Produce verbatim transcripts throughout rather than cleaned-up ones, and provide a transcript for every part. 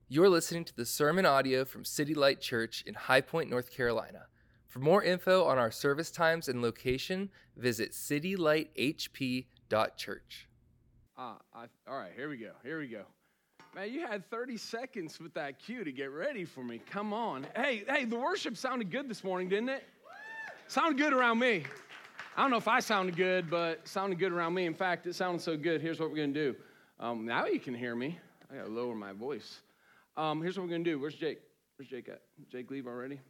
You're listening to the sermon audio from City Light Church in High Point, North Carolina. For more info on our service times and location, visit city light h p dot church. Uh, I, all right, here we go, here we go. Man, you had thirty seconds with that cue to get ready for me. Come on. Hey, hey, the worship sounded good this morning, didn't it? Sounded good around me. I don't know if I sounded good, but it sounded good around me. In fact, it sounded so good. Here's what we're going to do. Um, now you can hear me. I got to lower my voice. Um, here's what we're going to do. Where's Jake? Where's Jake at? Jake leave already?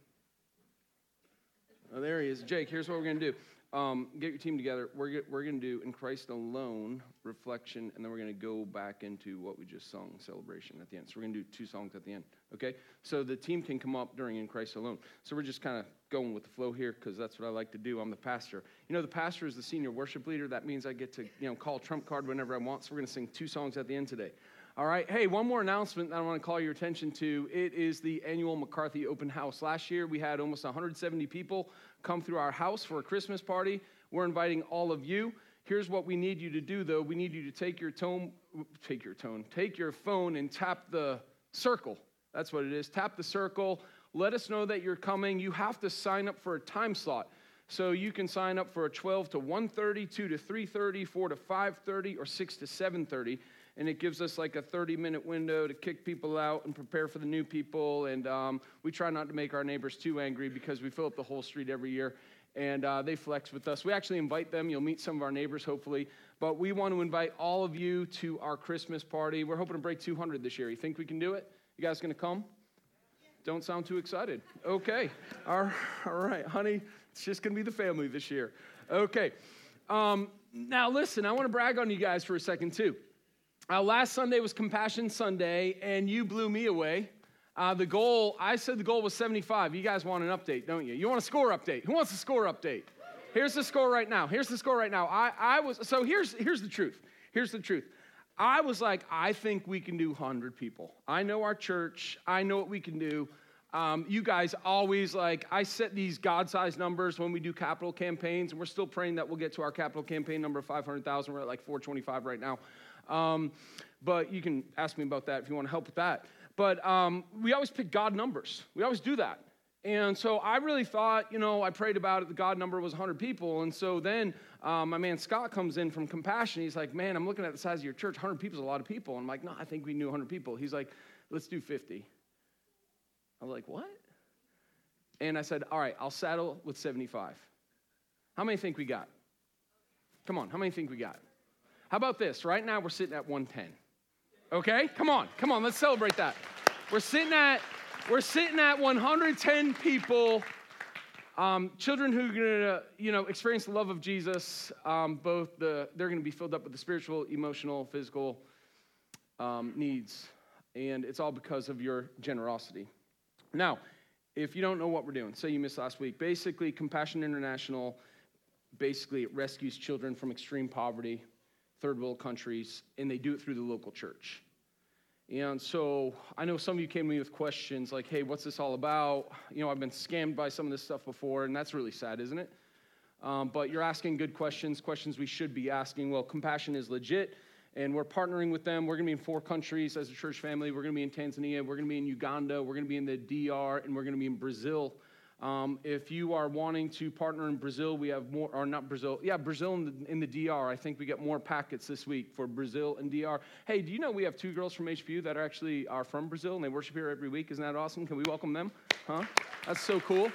Oh, there he is. Jake, here's what we're going to do. Um, get your team together. We're, we're going to do In Christ Alone, Reflection, and then we're going to go back into what we just sung, Celebration, at the end. So we're going to do two songs at the end, okay? So the team can come up during In Christ Alone. So we're just kind of going with the flow here because that's what I like to do. I'm the pastor. You know, the pastor is the senior worship leader. That means I get to, you know, call trump card whenever I want. So we're going to sing two songs at the end today. All right. Hey, one more announcement that I want to call your attention to. It is the annual McCarthy Open House. Last year, we had almost one hundred seventy people come through our house for a Christmas party. We're inviting all of you. Here's what we need you to do, though. We need you to take your tone, take your tone, take your phone and tap the circle. That's what it is. Tap the circle. Let us know that you're coming. You have to sign up for a time slot. So you can sign up for a twelve to one thirty, two to three thirty, four to five thirty, or six to seven thirty. And it gives us like a thirty-minute window to kick people out and prepare for the new people. And um, we try not to make our neighbors too angry because we fill up the whole street every year. And uh, they flex with us. We actually invite them. You'll meet some of our neighbors, hopefully. But we want to invite all of you to our Christmas party. We're hoping to break two hundred this year. You think we can do it? You guys going to come? Don't sound too excited. Okay. All right, honey. It's just going to be the family this year. Okay. Um, now, listen, I want to brag on you guys for a second, too. Uh, last Sunday was Compassion Sunday, and you blew me away. Uh, the goal, I said the goal was seventy-five. You guys want an update, don't you? You want a score update. Who wants a score update? Here's the score right now. Here's the score right now. I, I was, so here's, here's the truth. Here's the truth. I was like, I think we can do one hundred people. I know our church. I know what we can do. Um, you guys always, like, I set these God-sized numbers when we do capital campaigns, and we're still praying that we'll get to our capital campaign number of five hundred thousand. We're at like four twenty-five right now. Um, but you can ask me about that if you want to help with that. But um, we always pick God numbers. We always do that. And so I really thought, you know, I prayed about it. The God number was one hundred people. And so then um, my man Scott comes in from Compassion. He's like, man, I'm looking at the size of your church. one hundred people is a lot of people. I'm like, no, I think we knew one hundred people. He's like, let's do fifty. I was like, what? And I said, all right, I'll settle with seventy-five. How many think we got? Come on, how many think we got? How about this? Right now, we're sitting at one ten. Okay? Come on. Come on. Let's celebrate that. We're sitting at, we're sitting at one hundred ten people, um, children who are going to, you know, experience the love of Jesus. Um, both the, they're going to be filled up with the spiritual, emotional, physical um, needs. And it's all because of your generosity. Now, if you don't know what we're doing, say you missed last week, basically Compassion International, basically it rescues children from extreme poverty, third world countries, and they do it through the local church. And so I know some of you came to me with questions like, hey, what's this all about? You know, I've been scammed by some of this stuff before, and that's really sad, isn't it? Um, but you're asking good questions, questions we should be asking. Well, Compassion is legit, and we're partnering with them. We're going to be in four countries as a church family. We're going to be in Tanzania. We're going to be in Uganda. We're going to be in the D R, and we're going to be in Brazil. Um, if you are wanting to partner in Brazil, we have more, or not Brazil, yeah, Brazil in the, in the D R. I think we get more packets this week for Brazil and D R. Hey, do you know we have two girls from H P U that are actually are from Brazil, and they worship here every week? Isn't that awesome? Can we welcome them? Huh? That's so cool.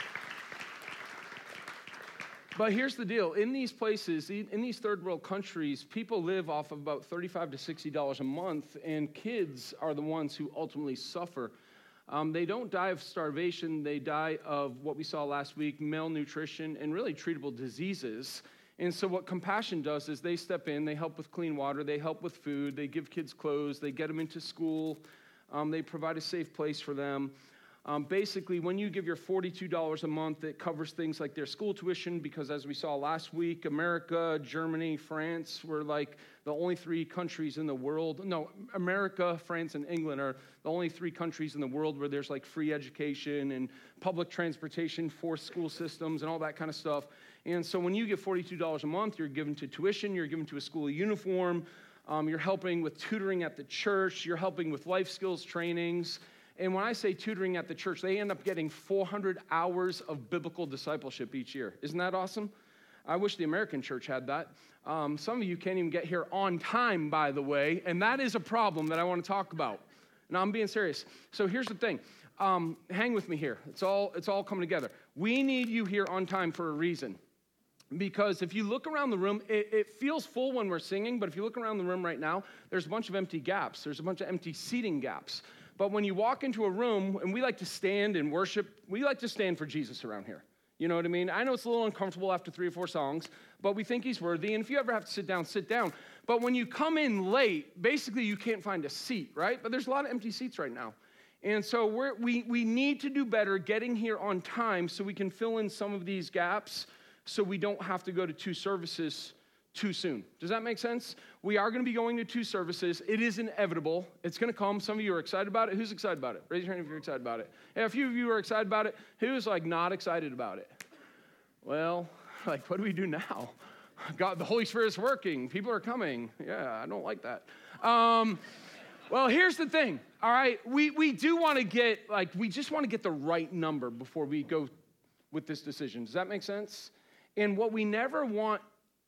But here's the deal. In these places, in these third world countries, people live off of about thirty-five to sixty dollars a month, and kids are the ones who ultimately suffer. Um, they don't die of starvation. They die of what we saw last week, malnutrition, and really treatable diseases. And so what Compassion does is they step in, they help with clean water, they help with food, they give kids clothes, they get them into school, um, they provide a safe place for them. Um, basically, when you give your forty-two dollars a month, it covers things like their school tuition, because as we saw last week, America, Germany, France were like the only three countries in the world. No, America, France, and England are the only three countries in the world where there's like free education and public transportation for school systems and all that kind of stuff. And so when you give forty-two dollars a month, you're given to tuition, you're given to a school uniform, Um, you're helping with tutoring at the church. You're helping with life skills trainings. And when I say tutoring at the church, they end up getting four hundred hours of biblical discipleship each year. Isn't that awesome? I wish the American church had that. Um, some of you can't even get here on time, by the way, and that is a problem that I want to talk about. And I'm being serious. So here's the thing. Um, hang with me here. It's all, it's all coming together. We need you here on time for a reason. Because if you look around the room, it, it feels full when we're singing, but if you look around the room right now, there's a bunch of empty gaps. There's a bunch of empty seating gaps. But when you walk into a room, and we like to stand and worship, we like to stand for Jesus around here. You know what I mean? I know it's a little uncomfortable after three or four songs, but we think he's worthy. And if you ever have to sit down, sit down. But when you come in late, basically you can't find a seat, right? But there's a lot of empty seats right now. And so we're, we, we need to do better getting here on time so we can fill in some of these gaps so we don't have to go to two services too soon. Does that make sense? We are going to be going to two services. It is inevitable. It's going to come. Some of you are excited about it. Who's excited about it? Raise your hand if you're excited about it. Hey, a few of you are excited about it. Who's like not excited about it? Well, like what do we do now? God, the Holy Spirit's working. People are coming. Yeah, I don't like that. Um, well, here's the thing. All right, we we do want to get like we just want to get the right number before we go with this decision. Does that make sense? And what we never want,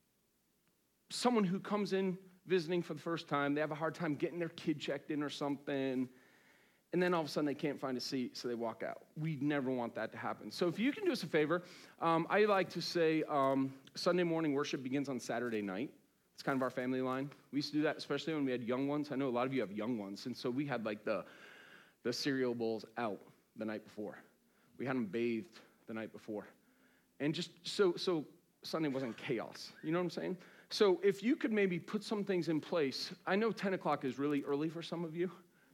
someone who comes in visiting for the first time, they have a hard time getting their kid checked in or something, and then all of a sudden they can't find a seat, so they walk out. We never want that to happen. So if you can do us a favor, um, I like to say um, Sunday morning worship begins on Saturday night. It's kind of our family line. We used to do that, especially when we had young ones. I know a lot of you have young ones, and so we had like the, the cereal bowls out the night before. We had them bathed the night before. And just so so Sunday wasn't chaos. You know what I'm saying? So if you could maybe put some things in place. I know ten o'clock is really early for some of you.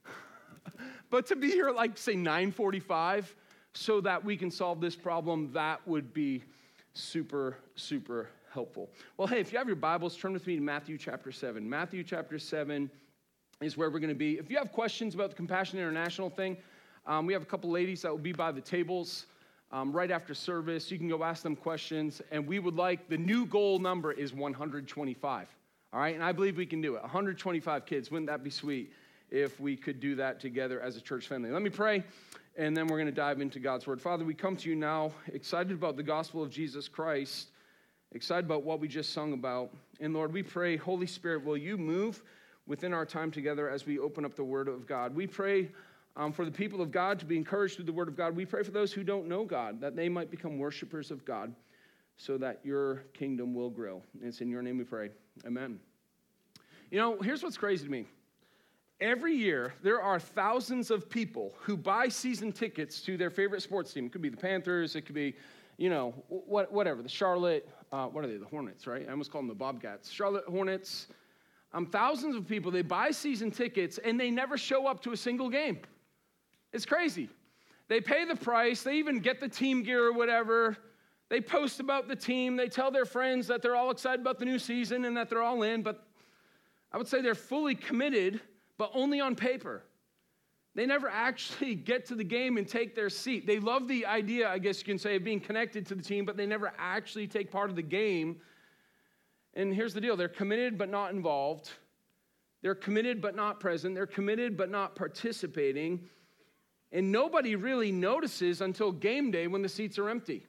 But to be here at like, say, nine forty-five so that we can solve this problem, that would be super, super helpful. Well, hey, if you have your Bibles, turn with me to Matthew chapter seven. Matthew chapter seven is where we're going to be. If you have questions about the Compassion International thing, um, we have a couple ladies that will be by the tables. Um, right after service, you can go ask them questions, and we would like, the new goal number is one hundred twenty-five, all right? And I believe we can do it, one hundred twenty-five kids. Wouldn't that be sweet if we could do that together as a church family? Let me pray, and then we're going to dive into God's word. Father, we come to you now excited about the gospel of Jesus Christ, excited about what we just sung about. And Lord, we pray, Holy Spirit, will you move within our time together as we open up the word of God? We pray Um, for the people of God to be encouraged through the word of God. We pray for those who don't know God, that they might become worshipers of God so that your kingdom will grow. And it's in your name we pray. Amen. You know, here's what's crazy to me. Every year, there are thousands of people who buy season tickets to their favorite sports team. It could be the Panthers. It could be, you know, what, whatever, the Charlotte, uh, what are they, the Hornets, right? I almost call them the Bobcats. Charlotte Hornets. Um, thousands of people, they buy season tickets, and they never show up to a single game. It's crazy. They pay the price. They even get the team gear or whatever. They post about the team. They tell their friends that they're all excited about the new season and that they're all in. But I would say they're fully committed, but only on paper. They never actually get to the game and take their seat. They love the idea, I guess you can say, of being connected to the team, but they never actually take part of the game. And here's the deal. They're committed but not involved. They're committed but not present. They're committed but not participating. And nobody really notices until game day when the seats are empty.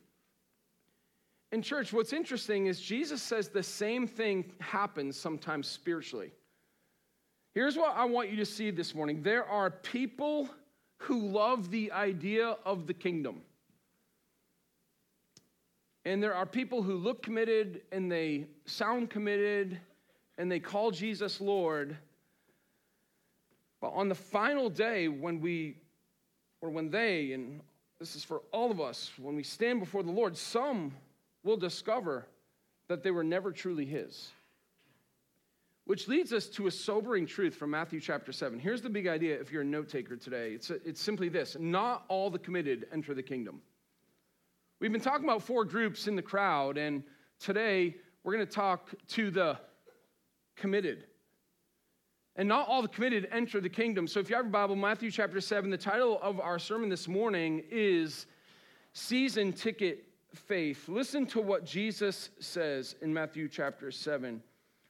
In church, what's interesting is Jesus says the same thing happens sometimes spiritually. Here's what I want you to see this morning. There are people who love the idea of the kingdom. And there are people who look committed and they sound committed and they call Jesus Lord. But on the final day when we Or when they, and this is for all of us, when we stand before the Lord, some will discover that they were never truly his. Which leads us to a sobering truth from Matthew chapter seven. Here's the big idea if you're a note taker today. It's, a, it's simply this. Not all the committed enter the kingdom. We've been talking about four groups in the crowd, and today we're going to talk to the committed. And not all the committed enter the kingdom. So if you have your Bible, Matthew chapter seven, the title of our sermon this morning is Season Ticket Faith. Listen to what Jesus says in Matthew chapter seven,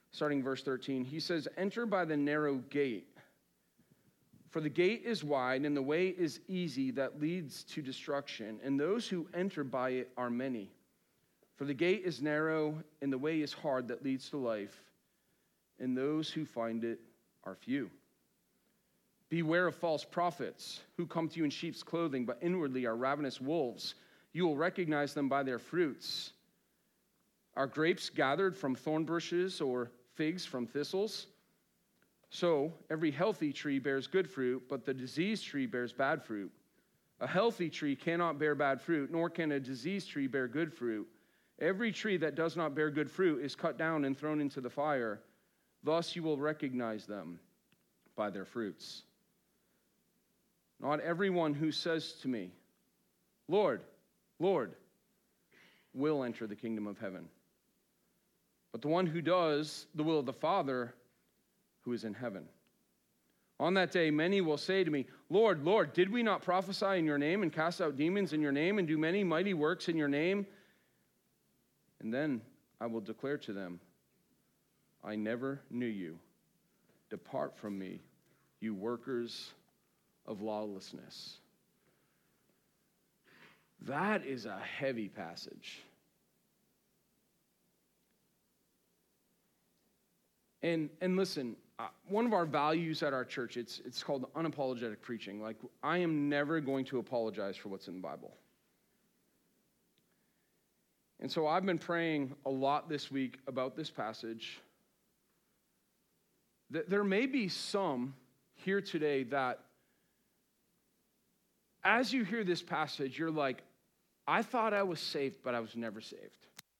starting verse thirteen. He says, enter by the narrow gate. For the gate is wide and the way is easy that leads to destruction, and those who enter by it are many. For the gate is narrow and the way is hard that leads to life, and those who find it are few. Beware of false prophets who come to you in sheep's clothing, but inwardly are ravenous wolves. You will recognize them by their fruits. Are grapes gathered from thorn bushes or figs from thistles? So every healthy tree bears good fruit, but the diseased tree bears bad fruit. A healthy tree cannot bear bad fruit, nor can a diseased tree bear good fruit. Every tree that does not bear good fruit is cut down and thrown into the fire. Thus you will recognize them by their fruits. Not everyone who says to me, Lord, Lord, will enter the kingdom of heaven, but the one who does the will of the Father who is in heaven. On that day, many will say to me, Lord, Lord, did we not prophesy in your name and cast out demons in your name and do many mighty works in your name? And then I will declare to them, I never knew you. Depart from me, you workers of lawlessness. That is a heavy passage. And and listen, uh, one of our values at our church, it's it's called unapologetic preaching. Like, I am never going to apologize for what's in the Bible. And so I've been praying a lot this week about this passage. That there may be some here today that, as you hear this passage, you're like, I thought I was saved, but I was never saved.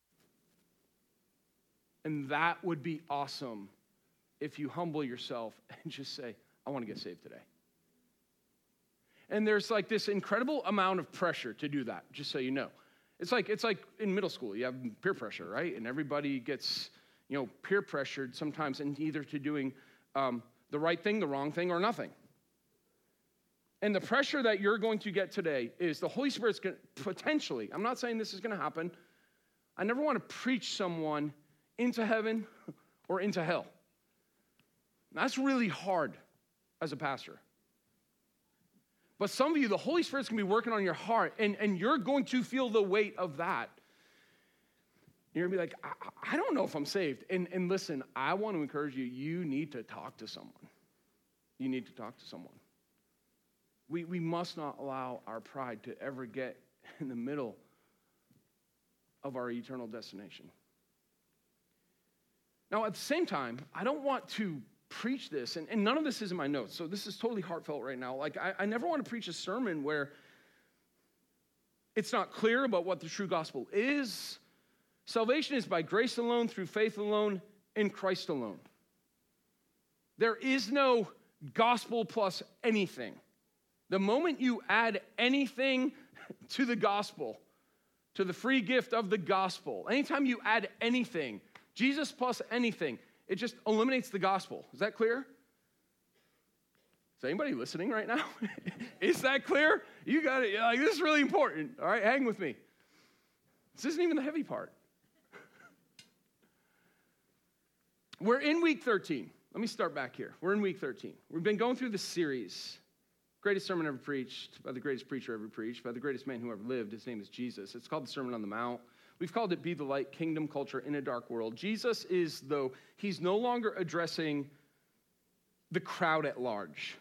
And that would be awesome if you humble yourself and just say, I want to get saved today. And there's like this incredible amount of pressure to do that, just so you know. It's like it's like in middle school, you have peer pressure, right? And everybody gets, you know, peer pressured sometimes in either to doing um, the right thing, the wrong thing, or nothing. And the pressure that you're going to get today is the Holy Spirit's going to potentially, I'm not saying this is going to happen. I never want to preach someone into heaven or into hell. That's really hard as a pastor. But some of you, the Holy Spirit's going to be working on your heart, and, and you're going to feel the weight of that. You're going to be like, I, I don't know if I'm saved. And, and listen, I want to encourage you, you need to talk to someone. You need to talk to someone. We, we must not allow our pride to ever get in the middle of our eternal destination. Now, at the same time, I don't want to preach this, and, and none of this is in my notes, so this is totally heartfelt right now. Like, I, I never want to preach a sermon where it's not clear about what the true gospel is. Salvation is by grace alone, through faith alone, in Christ alone. There is no gospel plus anything. The moment you add anything to the gospel, to the free gift of the gospel, anytime you add anything, Jesus plus anything, it just eliminates the gospel. Is that clear? Is anybody listening right now? Is that clear? You got it. Like, this is really important. All right, hang with me. This isn't even the heavy part. We're in week thirteen. Let me start back here. We're in week thirteen. We've been going through this series. Greatest sermon ever preached, by the greatest preacher ever preached, by the greatest man who ever lived. His name is Jesus. It's called the Sermon on the Mount. We've called it Be the Light, Kingdom Culture in a Dark World. Jesus is, though, he's no longer addressing the crowd at large.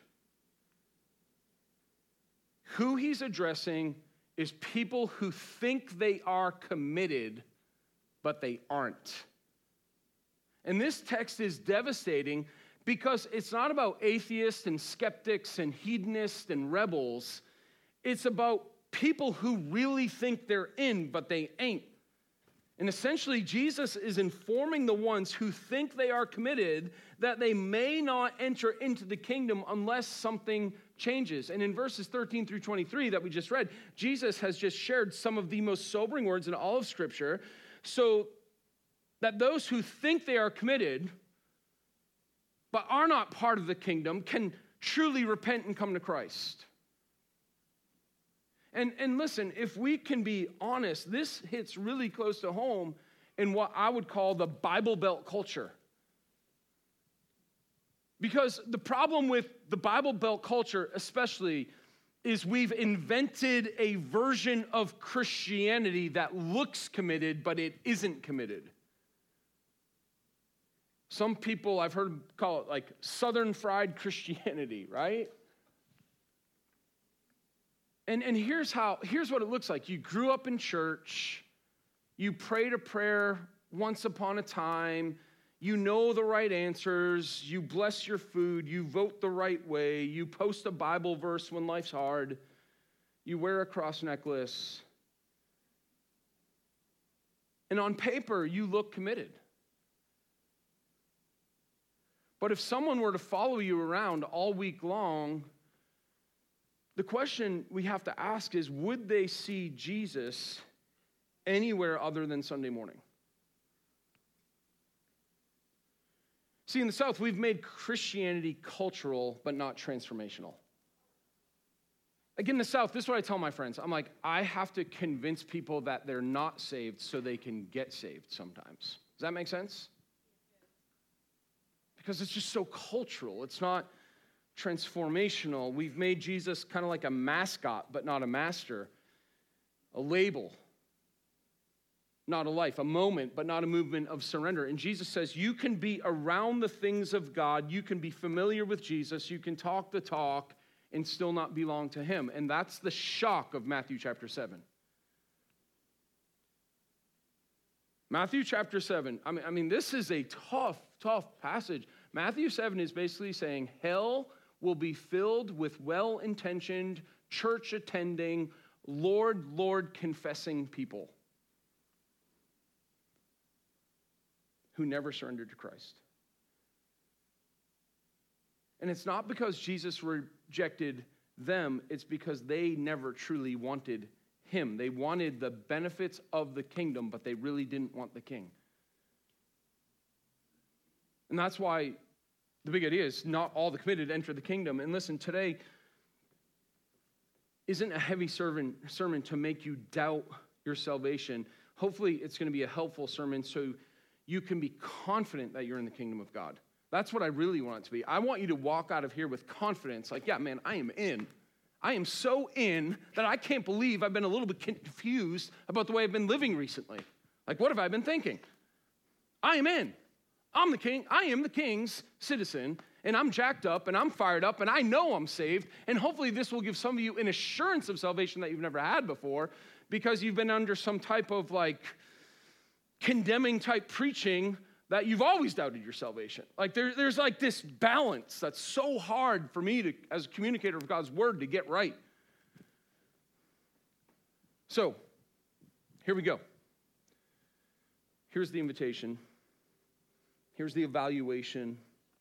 Who he's addressing is people who think they are committed, but they aren't. And this text is devastating because it's not about atheists and skeptics and hedonists and rebels. It's about people who really think they're in, but they ain't. And essentially, Jesus is informing the ones who think they are committed that they may not enter into the kingdom unless something changes. And in verses thirteen through twenty-three that we just read, Jesus has just shared some of the most sobering words in all of Scripture, so that those who think they are committed but are not part of the kingdom can truly repent and come to Christ. And, and listen, if we can be honest, this hits really close to home in what I would call the Bible Belt culture. Because the problem with the Bible Belt culture especially is we've invented a version of Christianity that looks committed, but it isn't committed. Some people, I've heard call it like Southern fried Christianity, right? And, and here's how, here's what it looks like. You grew up in church, you prayed a prayer once upon a time, you know the right answers, you bless your food, you vote the right way, you post a Bible verse when life's hard, you wear a cross necklace. And on paper, you look committed. But if someone were to follow you around all week long, the question we have to ask is, would they see Jesus anywhere other than Sunday morning? See, in the South, we've made Christianity cultural, but not transformational. Again, in the South, this is what I tell my friends. I'm like, I have to convince people that they're not saved so they can get saved sometimes. Does that make sense? Because it's just so cultural. It's not transformational. We've made Jesus kind of like a mascot, but not a master. A label, not a life. A moment, but not a movement of surrender. And Jesus says you can be around the things of God. You can be familiar with Jesus. You can talk the talk and still not belong to him. And that's the shock of Matthew chapter seven. Matthew chapter seven. I mean, I mean, this is a tough, tough passage. Matthew seven is basically saying hell will be filled with well-intentioned, church-attending, Lord, Lord confessing people who never surrendered to Christ. And it's not because Jesus rejected them, it's because they never truly wanted him. They wanted the benefits of the kingdom, but they really didn't want the king. And that's why the big idea is not all the committed enter the kingdom. And listen, today isn't a heavy sermon, sermon to make you doubt your salvation. Hopefully it's going to be a helpful sermon so you can be confident that you're in the kingdom of God. That's what I really want it to be. I want you to walk out of here with confidence, like, yeah, man, I am in. I am so in that I can't believe I've been a little bit confused about the way I've been living recently. Like, what have I been thinking? I am in. I'm the king. I am the king's citizen, and I'm jacked up, and I'm fired up, and I know I'm saved, and hopefully this will give some of you an assurance of salvation that you've never had before because you've been under some type of, like, condemning type preaching that you've always doubted your salvation. Like there, there's like this balance that's so hard for me to, as a communicator of God's word, to get right. So, here we go. Here's the invitation. Here's the evaluation.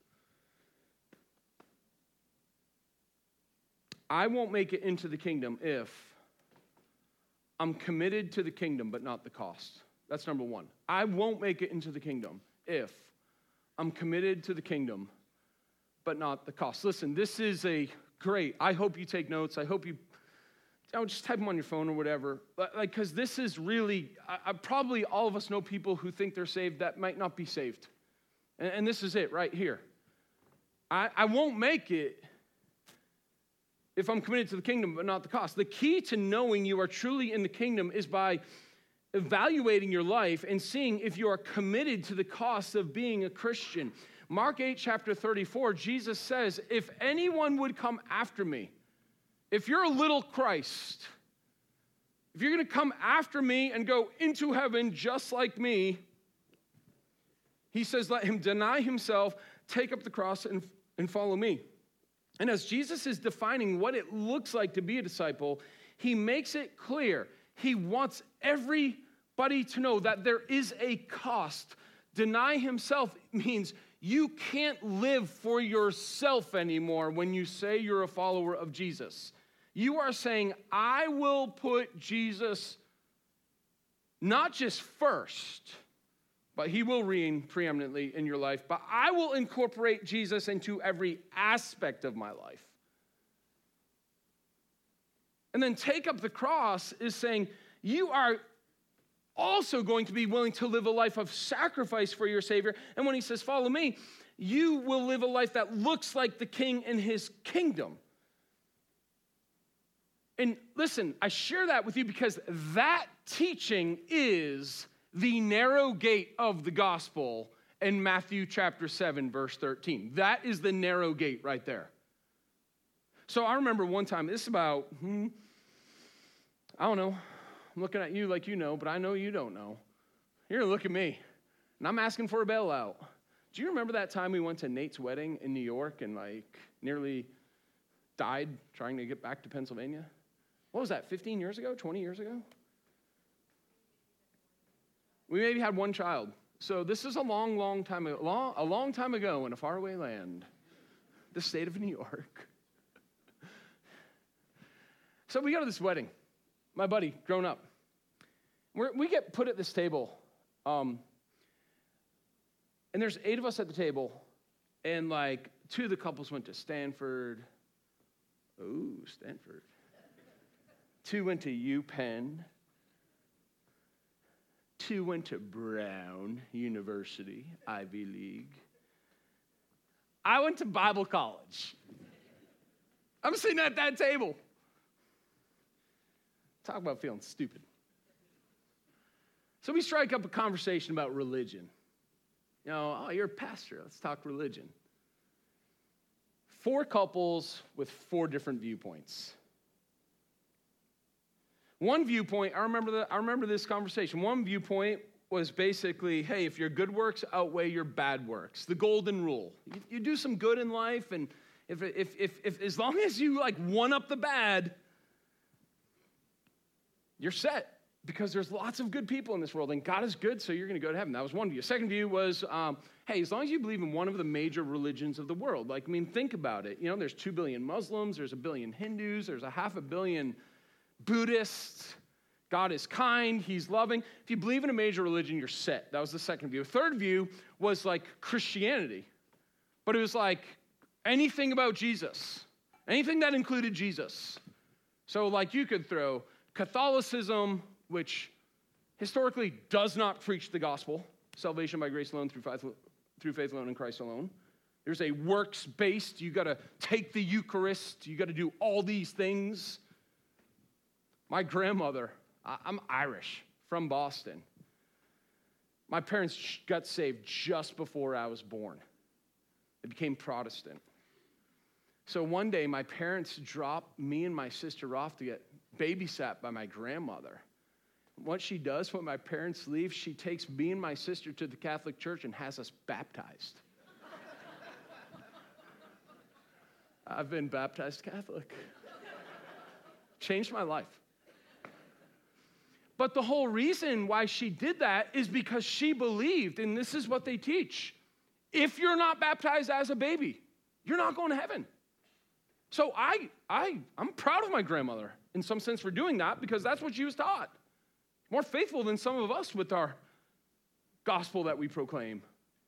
I won't make it into the kingdom if I'm committed to the kingdom but not the cost. That's number one. I won't make it into the kingdom if I'm committed to the kingdom, but not the cost. Listen, this is a great, I hope you take notes. I hope you, I would just type them on your phone or whatever. But like, because this is really, I, I probably all of us know people who think they're saved that might not be saved. And, and this is it right here. I, I won't make it if I'm committed to the kingdom, but not the cost. The key to knowing you are truly in the kingdom is by evaluating your life and seeing if you are committed to the cost of being a Christian. Mark eight, chapter thirty-four, Jesus says, if anyone would come after me, if you're a little Christ, if you're going to come after me and go into heaven just like me, he says, let him deny himself, take up the cross, and, and follow me. And as Jesus is defining what it looks like to be a disciple, he makes it clear. He wants everybody to know that there is a cost. Deny himself means you can't live for yourself anymore when you say you're a follower of Jesus. You are saying, I will put Jesus not just first, but he will reign preeminently in your life, but I will incorporate Jesus into every aspect of my life. And then take up the cross is saying, you are also going to be willing to live a life of sacrifice for your Savior. And when he says, follow me, you will live a life that looks like the king in his kingdom. And listen, I share that with you because that teaching is the narrow gate of the gospel in Matthew chapter seven, verse thirteen. That is the narrow gate right there. So I remember one time, this is about, hmm, I don't know, I'm looking at you like you know, but I know you don't know. You're gonna look at me, and I'm asking for a bailout. Do you remember that time we went to Nate's wedding in New York and like nearly died trying to get back to Pennsylvania? What was that, fifteen years ago, twenty years ago? We maybe had one child. So this is a long, long time ago, long, a long time ago in a faraway land, the state of New York. So we go to this wedding. My buddy, grown up. We're, we get put at this table. Um, and there's eight of us at the table. And like two of the couples went to Stanford. Ooh, Stanford. Two went to UPenn. Two went to Brown University, Ivy League. I went to Bible college. I'm sitting at that table. Talk about feeling stupid. So we strike up a conversation about religion. You know, oh, you're a pastor. Let's talk religion. Four couples with four different viewpoints. One viewpoint, I remember the, I remember this conversation. One viewpoint was basically, hey, if your good works outweigh your bad works, the golden rule. You, you do some good in life, and if, if, if, if as long as you like one up the bad, you're set. Because there's lots of good people in this world, and God is good, so you're going to go to heaven. That was one view. Second view was, um, hey, as long as you believe in one of the major religions of the world, like, I mean, think about it. You know, there's two billion Muslims, there's a billion Hindus, there's a half a billion Buddhists. God is kind, he's loving. If you believe in a major religion, you're set. That was the second view. Third view was like Christianity, but it was like anything about Jesus, anything that included Jesus. So like you could throw Catholicism, which historically does not preach the gospel, salvation by grace alone, through faith, through faith alone in Christ alone. There's a works-based, you got to take the Eucharist, you got to do all these things. My grandmother, I'm Irish, from Boston. My parents got saved just before I was born. They became Protestant. So one day, my parents dropped me and my sister off to get babysat by my grandmother. What she does when my parents leave, she takes me and my sister to the Catholic Church and has us baptized. I've been baptized Catholic. Changed my life. But the whole reason why she did that is because she believed, and this is what they teach, if you're not baptized as a baby, you're not going to heaven. So I, I, I'm proud of my grandmother in some sense for doing that because that's what she was taught. More faithful than some of us with our gospel that we proclaim.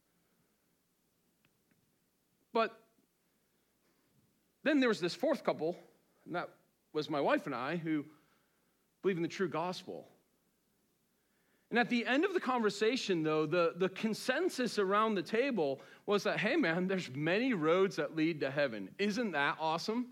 But then there was this fourth couple, and that was my wife and I, who believe in the true gospel. And at the end of the conversation, though, the, the consensus around the table was that, hey, man, there's many roads that lead to heaven. Isn't that awesome?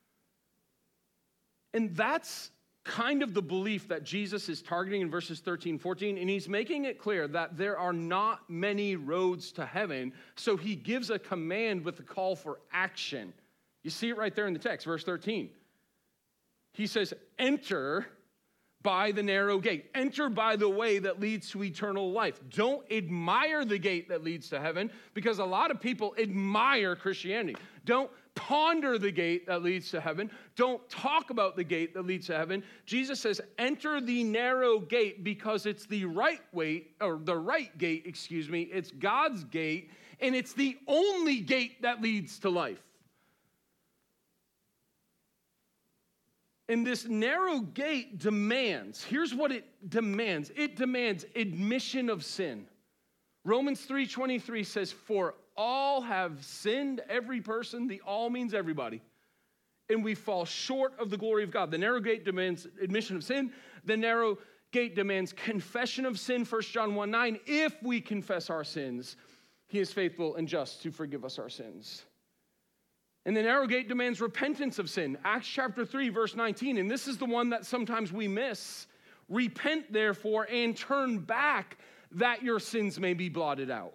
And that's kind of the belief that Jesus is targeting in verses thirteen, fourteen, and he's making it clear that there are not many roads to heaven, so he gives a command with a call for action. You see it right there in the text, verse thirteen. He says, enter by the narrow gate. Enter by the way that leads to eternal life. Don't admire the gate that leads to heaven, because a lot of people admire Christianity. Don't ponder the gate that leads to heaven. Don't talk about the gate that leads to heaven. Jesus says, enter the narrow gate because it's the right way, or the right gate, excuse me. It's God's gate, and it's the only gate that leads to life. And this narrow gate demands, here's what it demands. It demands admission of sin. Romans three twenty-three says, for all have sinned, every person, the all means everybody, and we fall short of the glory of God. The narrow gate demands admission of sin. The narrow gate demands confession of sin, First John one nine. If we confess our sins, He is faithful and just to forgive us our sins. And the narrow gate demands repentance of sin. Acts chapter three, verse nineteen, and this is the one that sometimes we miss. Repent, therefore, and turn back, that your sins may be blotted out.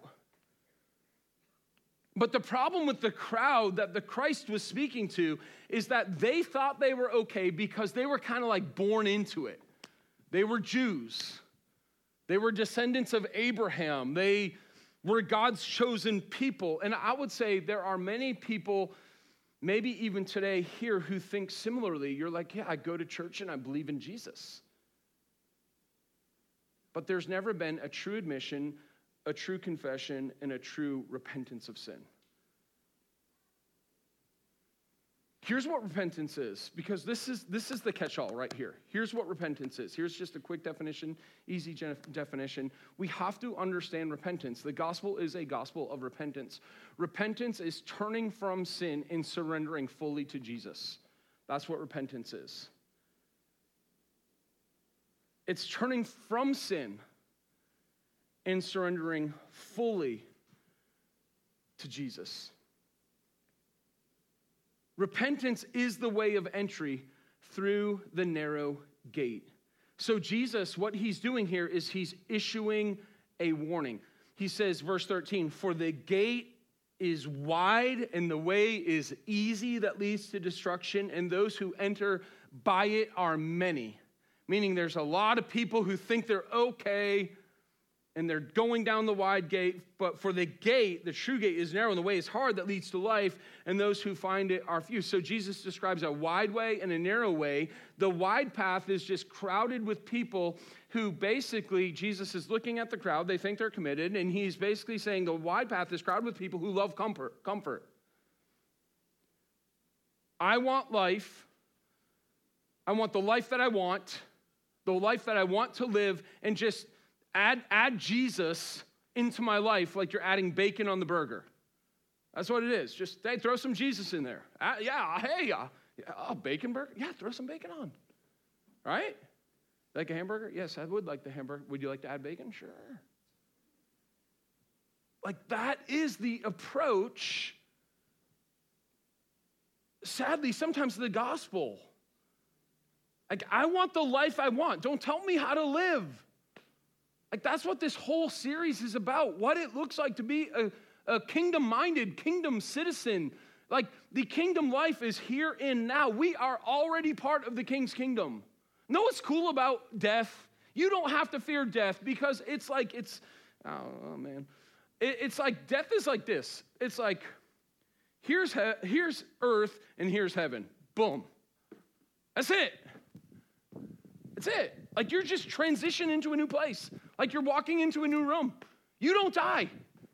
But the problem with the crowd that the Christ was speaking to is that they thought they were okay because they were kind of like born into it. They were Jews. They were descendants of Abraham. They were God's chosen people. And I would say there are many people, maybe even today here, who think similarly. You're like, yeah, I go to church and I believe in Jesus. But there's never been a true admission, a true confession, and a true repentance of sin. Here's what repentance is, because this is this is the catch-all right here. Here's what repentance is. Here's just a quick definition, easy gen- definition. We have to understand repentance. The gospel is a gospel of repentance. Repentance is turning from sin and surrendering fully to Jesus. That's what repentance is. It's turning from sin and surrendering fully to Jesus. Repentance is the way of entry through the narrow gate. So Jesus, what he's doing here is he's issuing a warning. He says, verse thirteen, for the gate is wide and the way is easy that leads to destruction, and those who enter by it are many. Meaning there's a lot of people who think they're okay and they're going down the wide gate, but for the gate, the true gate is narrow and the way is hard that leads to life, and those who find it are few. So Jesus describes a wide way and a narrow way. The wide path is just crowded with people who basically, Jesus is looking at the crowd, they think they're committed, and he's basically saying the wide path is crowded with people who love comfort. comfort. I want life. I want the life that I want, the life that I want to live, and just add, add Jesus into my life like you're adding bacon on the burger. That's what it is. Just hey, throw some Jesus in there. Uh, yeah, hey, uh, oh, bacon burger? Yeah, throw some bacon on. Right? Like a hamburger? Yes, I would like the hamburger. Would you like to add bacon? Sure. Like that is the approach, sadly, sometimes the gospel. Like, I want the life I want. Don't tell me how to live. Like, that's what this whole series is about, what it looks like to be a, a kingdom-minded, kingdom citizen. Like, the kingdom life is here and now. We are already part of the king's kingdom. Know what's cool about death? You don't have to fear death because it's like, it's, oh, oh man. It, it's like, death is like this. It's like, here's, he- here's earth and here's heaven. Boom. That's it. That's it. Like you're just transition into a new place. Like you're walking into a new room. You don't die.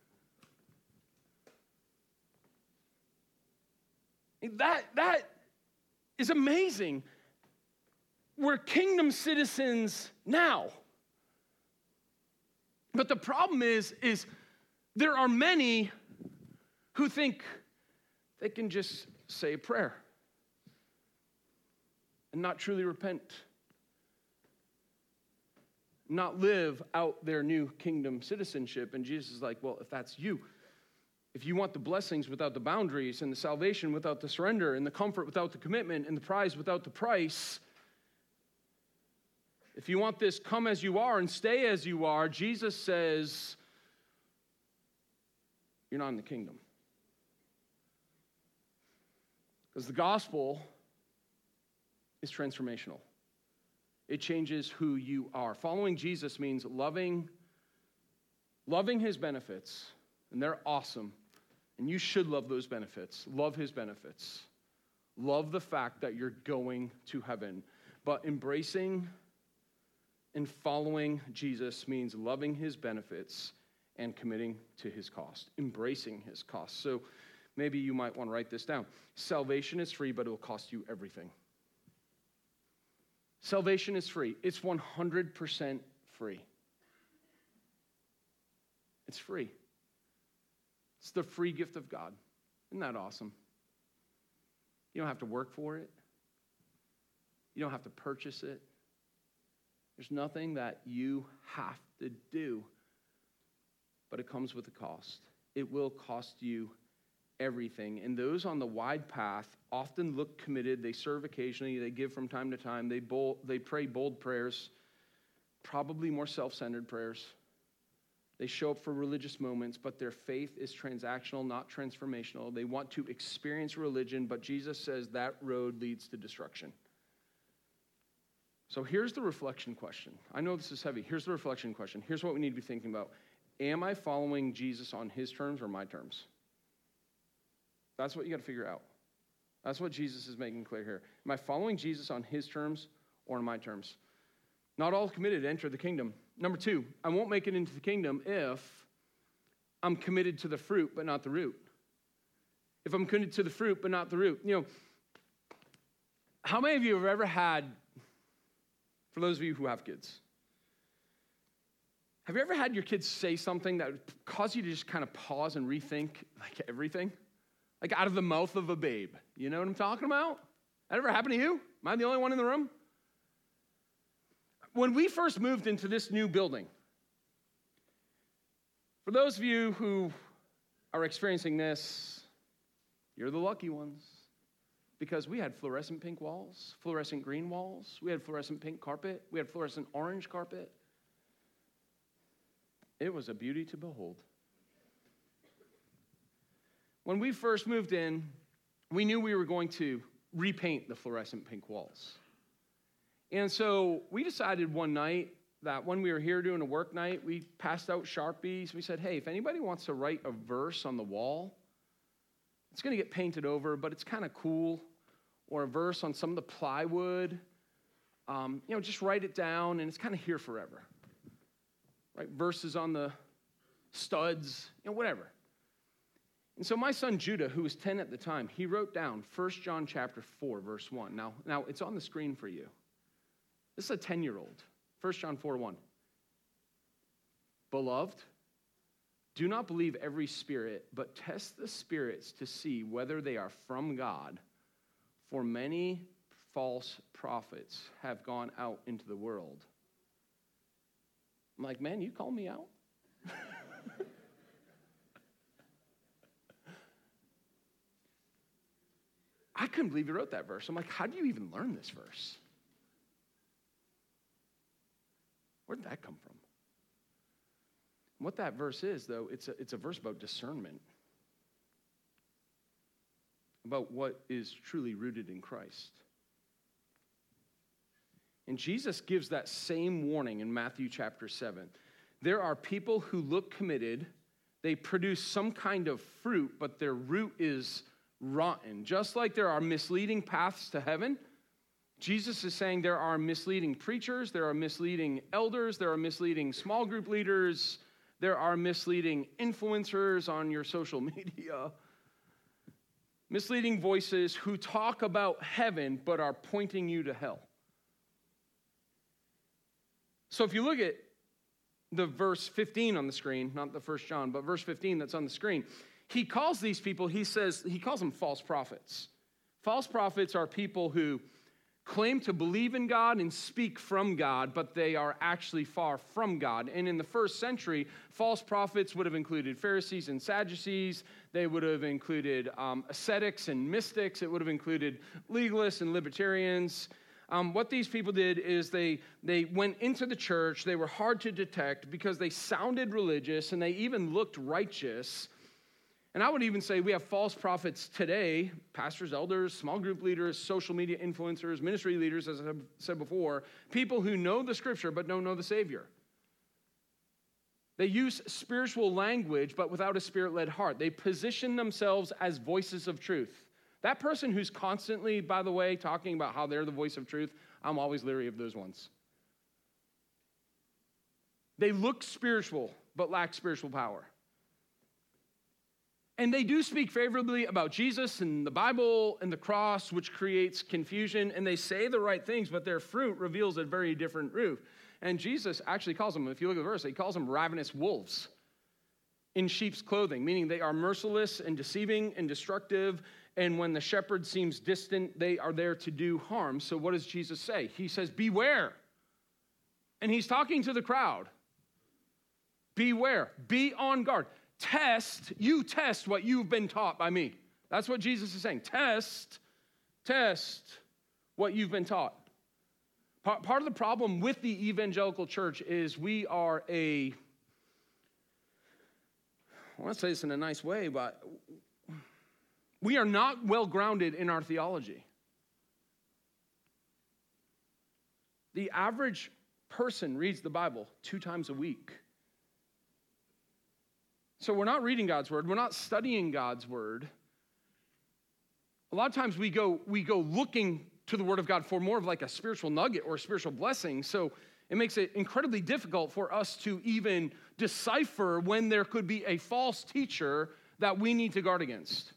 That, that is amazing. We're kingdom citizens now. But the problem is, is there are many who think they can just say a prayer and not truly repent. Not live out their new kingdom citizenship. And Jesus is like, well, if that's you, if you want the blessings without the boundaries and the salvation without the surrender and the comfort without the commitment and the prize without the price, if you want this come as you are and stay as you are, Jesus says, you're not in the kingdom. Because the gospel is transformational. It changes who you are. Following Jesus means loving, loving his benefits, and they're awesome. And you should love those benefits. Love his benefits. Love the fact that you're going to heaven. But embracing and following Jesus means loving his benefits and committing to his cost. Embracing his cost. So maybe you might want to write this down. Salvation is free, but it will cost you everything. Salvation is free. It's one hundred percent free. It's free. It's the free gift of God. Isn't that awesome? You don't have to work for it. You don't have to purchase it. There's nothing that you have to do, but it comes with a cost. it will cost you everything. And those on the wide path often look committed. They serve occasionally. They give from time to time. They bold, they pray bold prayers, probably more self-centered prayers. They show up for religious moments, but their faith is transactional, not transformational. They want to experience religion, but Jesus says that road leads to destruction. So here's the reflection question. I know this is heavy. Here's the reflection question. Here's what we need to be thinking about. Am I following Jesus on his terms or my terms? That's what you got to figure out. That's what Jesus is making clear here. Am I following Jesus on his terms or on my terms? Not all committed enter the kingdom. Number two, I won't make it into the kingdom if I'm committed to the fruit but not the root. If I'm committed to the fruit but not the root. You know, how many of you have ever had, for those of you who have kids, have you ever had your kids say something that would cause you to just kind of pause and rethink like everything? Like out of the mouth of a babe. You know what I'm talking about? That ever happened to you? Am I the only one in the room? When we first moved into this new building, for those of you who are experiencing this, you're the lucky ones. Because we had fluorescent pink walls, fluorescent green walls, we had fluorescent pink carpet, we had fluorescent orange carpet. It was a beauty to behold. When we first moved in, we knew we were going to repaint the fluorescent pink walls. And so we decided one night that when we were here doing a work night, we passed out Sharpies. We said, hey, if anybody wants to write a verse on the wall, it's going to get painted over, but it's kind of cool. Or a verse on some of the plywood. Um, you know, just write it down, and it's kind of here forever. Right? Verses on the studs, you know, whatever. And so my son Judah, who was ten at the time, he wrote down First John chapter four, verse one. Now, now it's on the screen for you. This is a ten-year-old. First John four, one. Beloved, do not believe every spirit, but test the spirits to see whether they are from God. For many false prophets have gone out into the world. I'm like, man, you call me out? I couldn't believe he wrote that verse. I'm like, how do you even learn this verse? Where did that come from? What that verse is, though, it's a, it's a verse about discernment, about what is truly rooted in Christ. And Jesus gives that same warning in Matthew chapter seven. There are people who look committed, they produce some kind of fruit, but their root is rotten. Just like there are misleading paths to heaven, Jesus is saying there are misleading preachers, there are misleading elders, there are misleading small group leaders, there are misleading influencers on your social media, misleading voices who talk about heaven but are pointing you to hell. So if you look at the verse fifteen on the screen, not the First John, but verse fifteen that's on the screen, he calls these people, he says, he calls them false prophets. False prophets are people who claim to believe in God and speak from God, but they are actually far from God. And in the first century, false prophets would have included Pharisees and Sadducees. They would have included um, ascetics and mystics. It would have included legalists and libertarians. Um, what these people did is they, they went into the church. They were hard to detect because they sounded religious and they even looked righteous. And I would even say we have false prophets today, pastors, elders, small group leaders, social media influencers, ministry leaders, as I've said before, people who know the scripture but don't know the Savior. They use spiritual language but without a spirit-led heart. They position themselves as voices of truth. That person who's constantly, by the way, talking about how they're the voice of truth, I'm always leery of those ones. They look spiritual but lack spiritual power. And they do speak favorably about Jesus and the Bible and the cross, which creates confusion. And they say the right things, but their fruit reveals a very different root. And Jesus actually calls them, if you look at the verse, he calls them ravenous wolves in sheep's clothing, meaning they are merciless and deceiving and destructive. And when the shepherd seems distant, they are there to do harm. So what does Jesus say? He says, beware. And he's talking to the crowd. Beware. Be on guard. test, you test what you've been taught by me. That's what Jesus is saying. Test, test what you've been taught. Part, part of the problem with the evangelical church is we are a, I want to say this in a nice way, but we are not well grounded in our theology. The average person reads the Bible two times a week. So we're not reading God's word. We're not studying God's word. A lot of times we go, we go looking to the word of God for more of like a spiritual nugget or a spiritual blessing. So it makes it incredibly difficult for us to even decipher when there could be a false teacher that we need to guard against.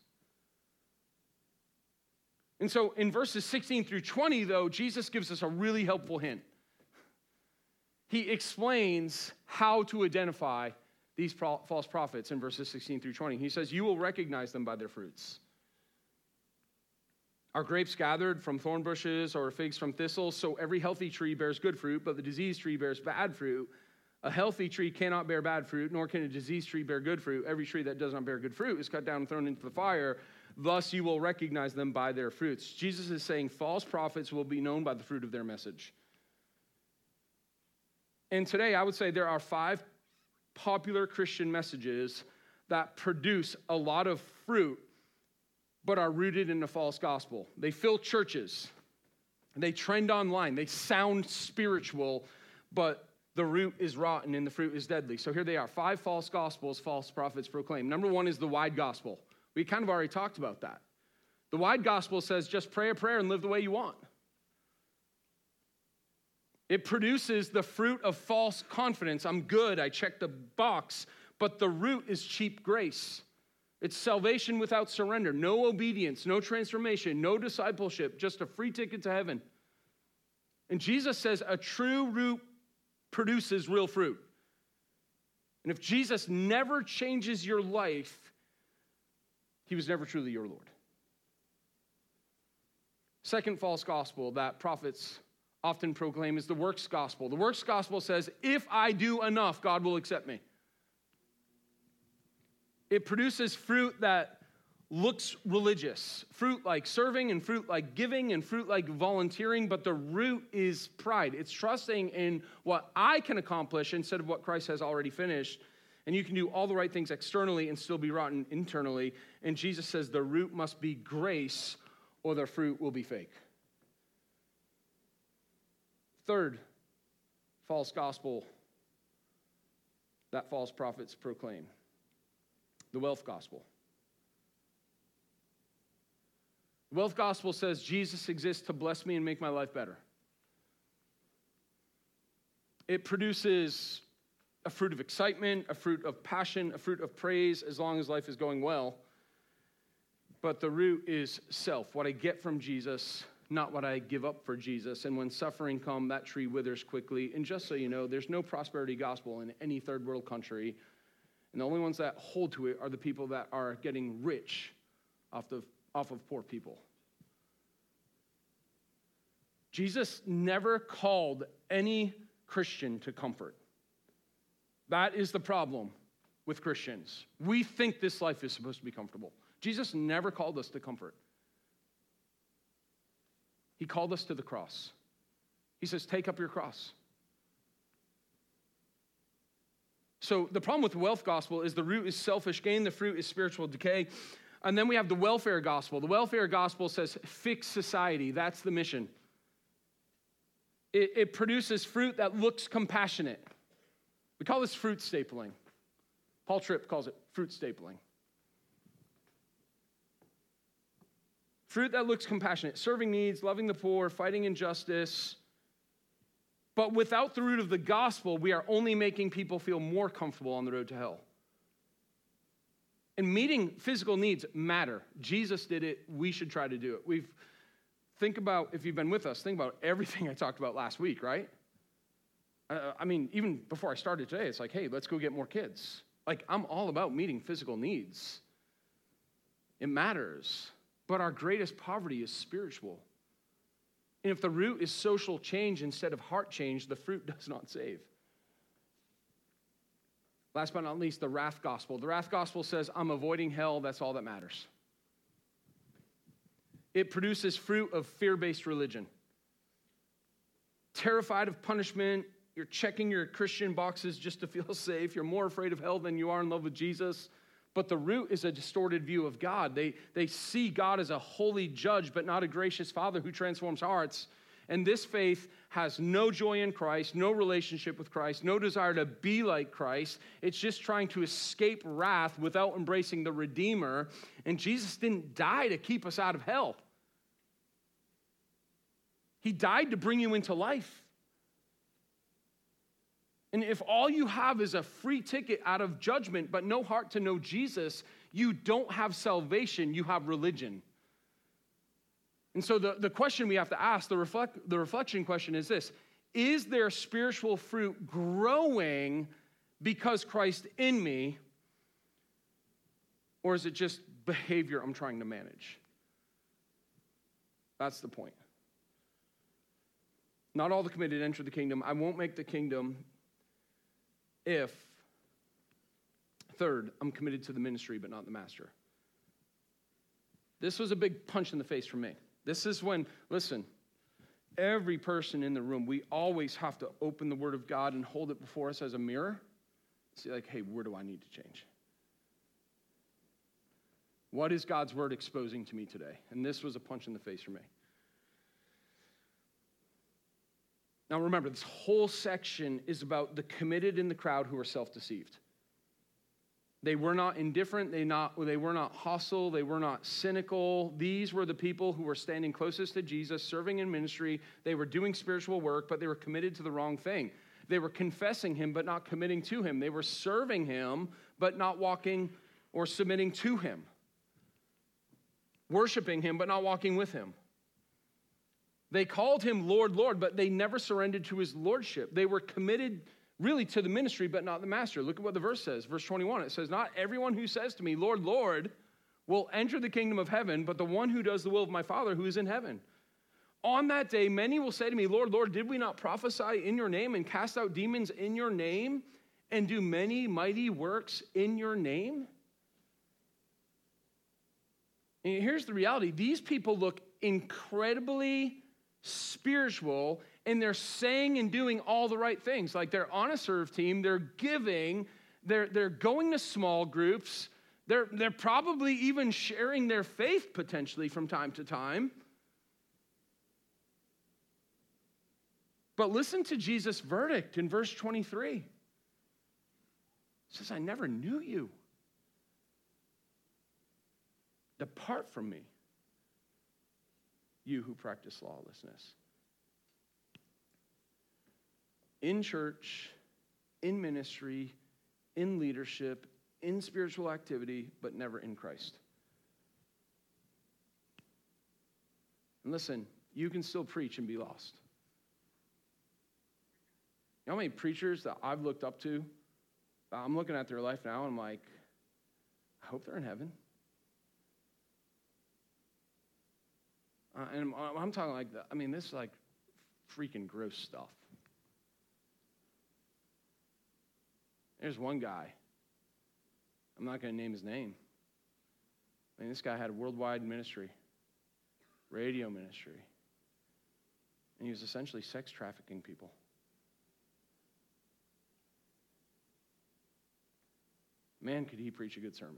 And so in verses sixteen through twenty, though, Jesus gives us a really helpful hint. He explains how to identify these pro- false prophets in verses sixteen through twenty. He says, you will recognize them by their fruits. Are grapes gathered from thorn bushes or figs from thistles? So every healthy tree bears good fruit, but the diseased tree bears bad fruit. A healthy tree cannot bear bad fruit, nor can a diseased tree bear good fruit. Every tree that does not bear good fruit is cut down and thrown into the fire. Thus you will recognize them by their fruits. Jesus is saying false prophets will be known by the fruit of their message. And today I would say there are five popular Christian messages that produce a lot of fruit but are rooted in a false gospel. They fill churches. They trend online. They sound spiritual, but the root is rotten and the fruit is deadly. So here they are, five false gospels false prophets proclaim. Number one is the wide gospel. We kind of already talked about that. The wide gospel says just pray a prayer and live the way you want. It produces the fruit of false confidence. I'm good, I checked the box, but the root is cheap grace. It's salvation without surrender, no obedience, no transformation, no discipleship, just a free ticket to heaven. And Jesus says a true root produces real fruit. And if Jesus never changes your life, he was never truly your Lord. Second false gospel that prophets often proclaim is the works gospel. The works gospel says, if I do enough, God will accept me. It produces fruit that looks religious, fruit like serving and fruit like giving and fruit like volunteering, but the root is pride. It's trusting in what I can accomplish instead of what Christ has already finished. And you can do all the right things externally and still be rotten internally. And Jesus says the root must be grace or the fruit will be fake. Third false gospel that false prophets proclaim. The wealth gospel. The wealth gospel says Jesus exists to bless me and make my life better. It produces a fruit of excitement, a fruit of passion, a fruit of praise as long as life is going well. But the root is self, what I get from Jesus, not what I give up for Jesus. And when suffering comes, that tree withers quickly. And just so you know, there's no prosperity gospel in any third world country. And the only ones that hold to it are the people that are getting rich off, the, off of poor people. Jesus never called any Christian to comfort. That is the problem with Christians. We think this life is supposed to be comfortable. Jesus never called us to comfort. He called us to the cross. He says, take up your cross. So the problem with the wealth gospel is the root is selfish gain, the fruit is spiritual decay. And then we have the welfare gospel. The welfare gospel says fix society. That's the mission. It, it produces fruit that looks compassionate. We call this fruit stapling. Paul Tripp calls it fruit stapling. Fruit that looks compassionate, serving needs, loving the poor, fighting injustice. But without the root of the gospel, we are only making people feel more comfortable on the road to hell. And meeting physical needs matter. Jesus did it. We should try to do it. We've think about, if you've been with us, think about everything I talked about last week, right? Uh, I mean, even before I started today, it's like, hey, let's go get more kids. Like, I'm all about meeting physical needs. It matters. But our greatest poverty is spiritual. And if the root is social change instead of heart change, the fruit does not save. Last but not least, the wrath gospel. The wrath gospel says, I'm avoiding hell, that's all that matters. It produces fruit of fear-based religion. Terrified of punishment, you're checking your Christian boxes just to feel safe. You're more afraid of hell than you are in love with Jesus. But the root is a distorted view of God. They, they see God as a holy judge, but not a gracious father who transforms hearts. And this faith has no joy in Christ, no relationship with Christ, no desire to be like Christ. It's just trying to escape wrath without embracing the Redeemer. And Jesus didn't die to keep us out of hell. He died to bring you into life. And if all you have is a free ticket out of judgment, but no heart to know Jesus, you don't have salvation, you have religion. And so the, the question we have to ask, the, reflect, the reflection question is this: is there spiritual fruit growing because Christ in me, or is it just behavior I'm trying to manage? That's the point. Not all the committed enter the kingdom. I won't make the kingdom if, third, I'm committed to the ministry but not the master. This was a big punch in the face for me. This is when, listen, every person in the room, we always have to open the Word of God and hold it before us as a mirror. See, like, hey, where do I need to change? What is God's Word exposing to me today? And this was a punch in the face for me. Now remember, this whole section is about the committed in the crowd who are self-deceived. They were not indifferent, they, not, they were not hostile, they were not cynical. These were the people who were standing closest to Jesus, serving in ministry. They were doing spiritual work, but they were committed to the wrong thing. They were confessing him, but not committing to him. They were serving him, but not walking or submitting to him. Worshiping him, but not walking with him. They called him Lord, Lord, but they never surrendered to his lordship. They were committed really to the ministry, but not the master. Look at what the verse says. Verse twenty-one, it says, not everyone who says to me, Lord, Lord, will enter the kingdom of heaven, but the one who does the will of my Father who is in heaven. On that day, many will say to me, Lord, Lord, did we not prophesy in your name and cast out demons in your name and do many mighty works in your name? And here's the reality. These people look incredibly spiritual, and they're saying and doing all the right things. Like, they're on a serve team, they're giving, they're, they're going to small groups, they're, they're probably even sharing their faith potentially from time to time. But listen to Jesus' verdict in verse twenty-three. It says, I never knew you. Depart from me, you who practice lawlessness. In church, in ministry, in leadership, in spiritual activity, but never in Christ. And listen, you can still preach and be lost. You know how many preachers that I've looked up to? I'm looking at their life now and I'm like, I hope they're in heaven. Uh, and I'm talking like, I mean, this is like freaking gross stuff. There's one guy. I'm not going to name his name. I mean, this guy had a worldwide ministry, radio ministry, and he was essentially sex trafficking people. Man, could he preach a good sermon.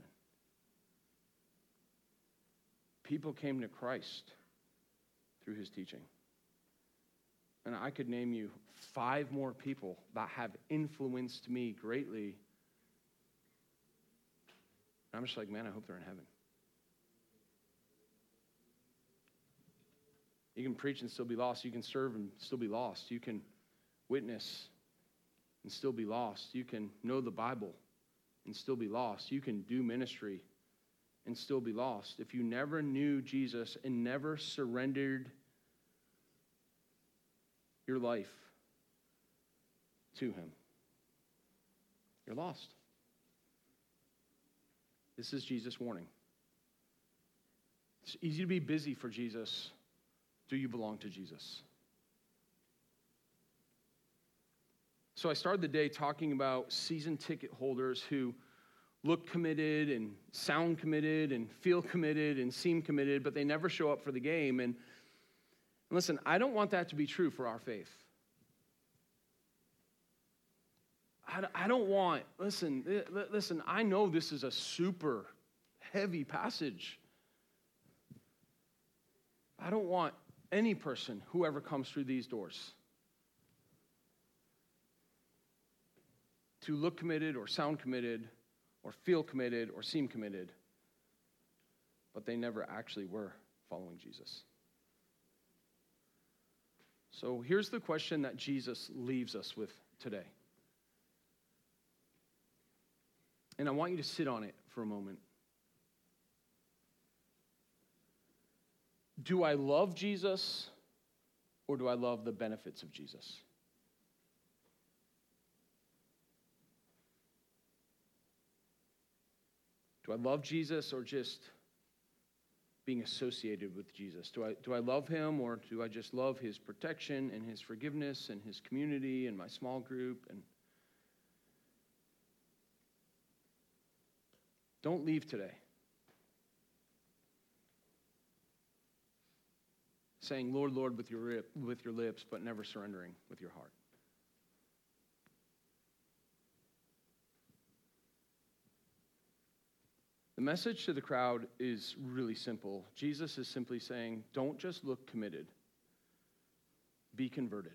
People came to Christ through his teaching. And I could name you five more people that have influenced me greatly. I'm just like, man, I hope they're in heaven. You can preach and still be lost. You can serve and still be lost. You can witness and still be lost. You can know the Bible and still be lost. You can do ministry and still be lost. If you never knew Jesus and never surrendered your life to him, you're lost. This is Jesus' warning. It's easy to be busy for Jesus. Do you belong to Jesus? So I started the day talking about season ticket holders who look committed and sound committed and feel committed and seem committed, but they never show up for the game. And listen, I don't want that to be true for our faith. I don't want, listen, listen, I know this is a super heavy passage. I don't want any person, whoever comes through these doors, to look committed or sound committed or feel committed or seem committed, but they never actually were following Jesus. So here's the question that Jesus leaves us with today. And I want you to sit on it for a moment. Do I love Jesus, or do I love the benefits of Jesus? Do I love Jesus, or just being associated with Jesus? Do I, do I love him, or do I just love his protection and his forgiveness and his community and my small group? And don't leave today saying, Lord, Lord, with your, rip, with your lips, but never surrendering with your heart. The message to the crowd is really simple. Jesus is simply saying, don't just look committed. Be converted.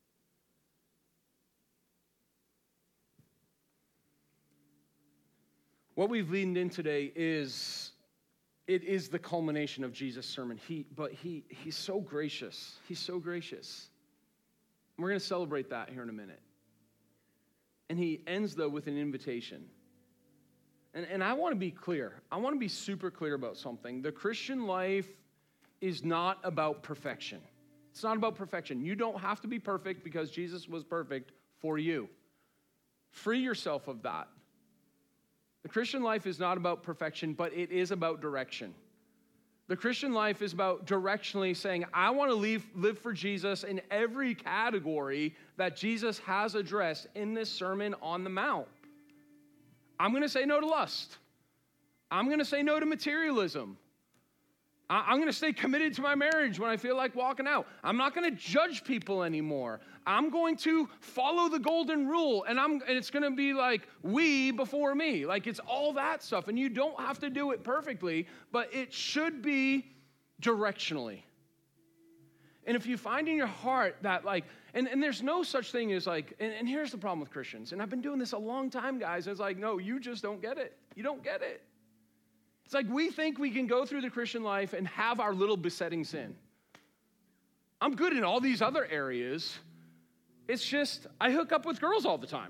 What we've leaned in today is, it is the culmination of Jesus' sermon. He, but he, he's so gracious. He's so gracious. We're going to celebrate that here in a minute. And he ends, though, with an invitation. And, and I want to be clear. I want to be super clear about something. The Christian life is not about perfection. It's not about perfection. You don't have to be perfect because Jesus was perfect for you. Free yourself of that. The Christian life is not about perfection, but it is about direction. The Christian life is about directionally saying, I want to live, live for Jesus in every category that Jesus has addressed in this Sermon on the Mount. I'm going to say no to lust. I'm going to say no to materialism. I'm going to stay committed to my marriage when I feel like walking out. I'm not going to judge people anymore. I'm going to follow the golden rule, and I'm and it's going to be like we before me. Like it's all that stuff, and you don't have to do it perfectly, but it should be directionally. And if you find in your heart that like, and, and there's no such thing as like, and, and here's the problem with Christians, and I've been doing this a long time, guys, it's like, no, you just don't get it. You don't get it. It's like we think we can go through the Christian life and have our little besetting sin. I'm good in all these other areas. It's just I hook up with girls all the time.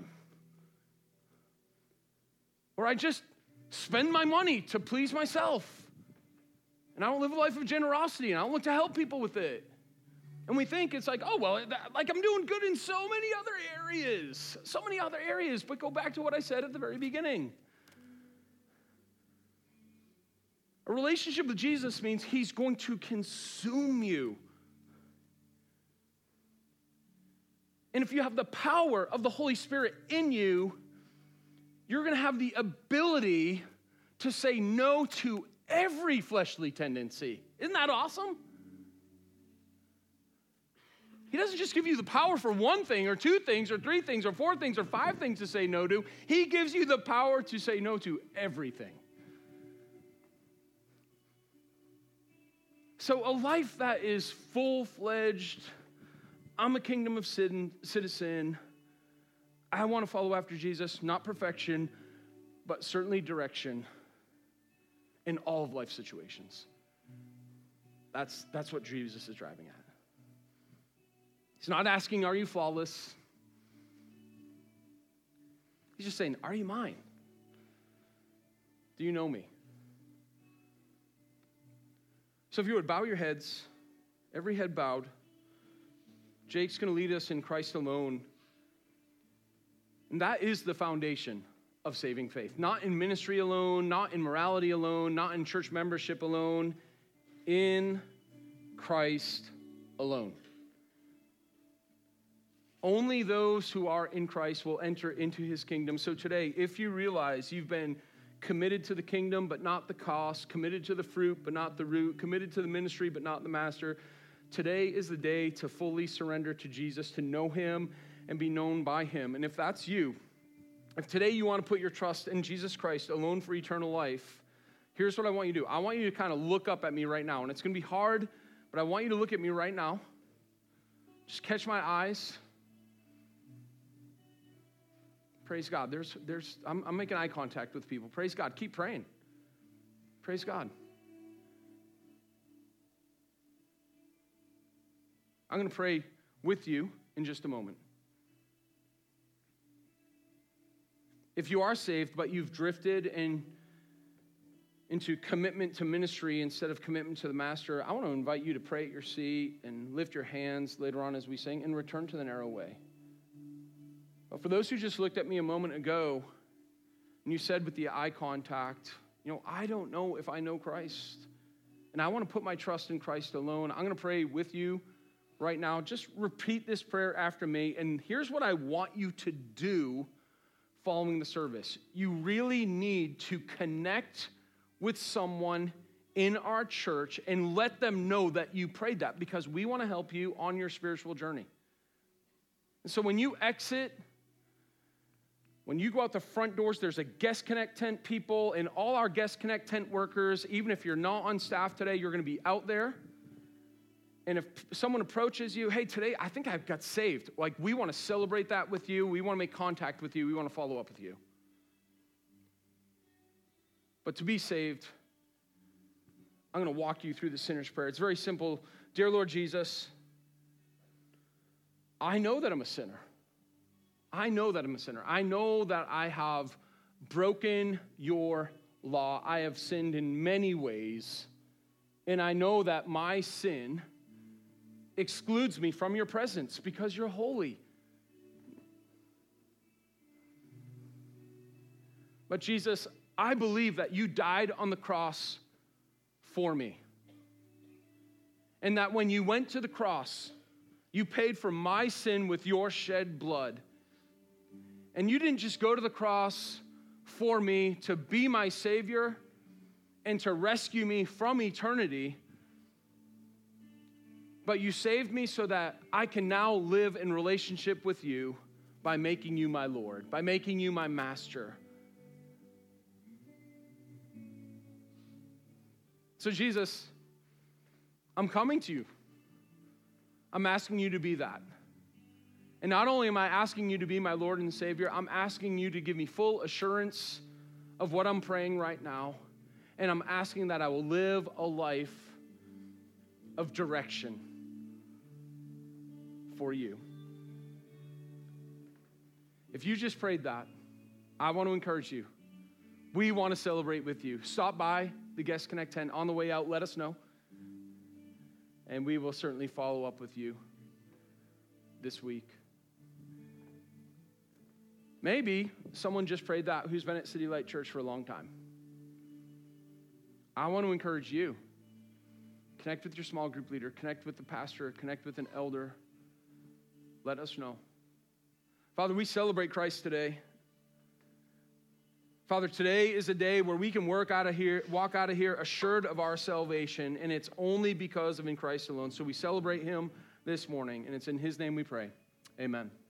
Or I just spend my money to please myself. And I don't live a life of generosity, and I don't look to help people with it. And we think it's like, oh, well, that, like I'm doing good in so many other areas. So many other areas. But go back to what I said at the very beginning. A relationship with Jesus means he's going to consume you. And if you have the power of the Holy Spirit in you, you're going to have the ability to say no to every fleshly tendency. Isn't that awesome? He doesn't just give you the power for one thing or two things or three things or four things or five things to say no to. He gives you the power to say no to everything. So a life that is full-fledged, I'm a kingdom of citizen, I want to follow after Jesus, not perfection, but certainly direction in all of life situations. That's, that's what Jesus is driving at. He's not asking, are you flawless? He's just saying, are you mine? Do you know me? So if you would bow your heads, every head bowed. Jake's going to lead us in Christ alone. And that is the foundation of saving faith. Not in ministry alone, not in morality alone, not in church membership alone. In Christ alone. Only those who are in Christ will enter into his kingdom. So today, if you realize you've been committed to the kingdom, but not the cost, committed to the fruit, but not the root, committed to the ministry, but not the master, today is the day to fully surrender to Jesus, to know him and be known by him. And if that's you, if today you want to put your trust in Jesus Christ alone for eternal life, here's what I want you to do. I want you to kind of look up at me right now. And it's going to be hard, but I want you to look at me right now. Just catch my eyes. Praise God. There's, there's, I'm, I'm making eye contact with people. Praise God. Keep praying. Praise God. I'm going to pray with you in just a moment. If you are saved, but you've drifted in, into commitment to ministry instead of commitment to the master, I want to invite you to pray at your seat and lift your hands later on as we sing and return to the narrow way. But for those who just looked at me a moment ago and you said with the eye contact, you know, I don't know if I know Christ, and I want to put my trust in Christ alone, I'm going to pray with you right now. Just repeat this prayer after me, and here's what I want you to do following the service. You really need to connect with someone in our church and let them know that you prayed that, because we want to help you on your spiritual journey. And so when you exit, when you go out the front doors, there's a Guest Connect tent people, and all our Guest Connect tent workers, even if you're not on staff today, you're going to be out there. And if someone approaches you, hey, today I think I've got saved. Like, we want to celebrate that with you. We want to make contact with you. We want to follow up with you. But to be saved, I'm going to walk you through the sinner's prayer. It's very simple. Dear Lord Jesus, I know that I'm a sinner. I know that I'm a sinner. I know that I have broken your law. I have sinned in many ways. And I know that my sin excludes me from your presence because you're holy. But Jesus, I believe that you died on the cross for me. And that when you went to the cross, you paid for my sin with your shed blood. And you didn't just go to the cross for me to be my Savior and to rescue me from eternity, but you saved me so that I can now live in relationship with you by making you my Lord, by making you my master. So Jesus, I'm coming to you. I'm asking you to be that. And not only am I asking you to be my Lord and Savior, I'm asking you to give me full assurance of what I'm praying right now. And I'm asking that I will live a life of direction for you. If you just prayed that, I want to encourage you. We want to celebrate with you. Stop by the Guest Connect tent on the way out. Let us know. And we will certainly follow up with you this week. Maybe someone just prayed that who's been at City Light Church for a long time. I want to encourage you. Connect with your small group leader. Connect with the pastor. Connect with an elder. Let us know. Father, we celebrate Christ today. Father, today is a day where we can work out of here, walk out of here assured of our salvation, and it's only because of in Christ alone. So we celebrate him this morning, and it's in his name we pray. Amen.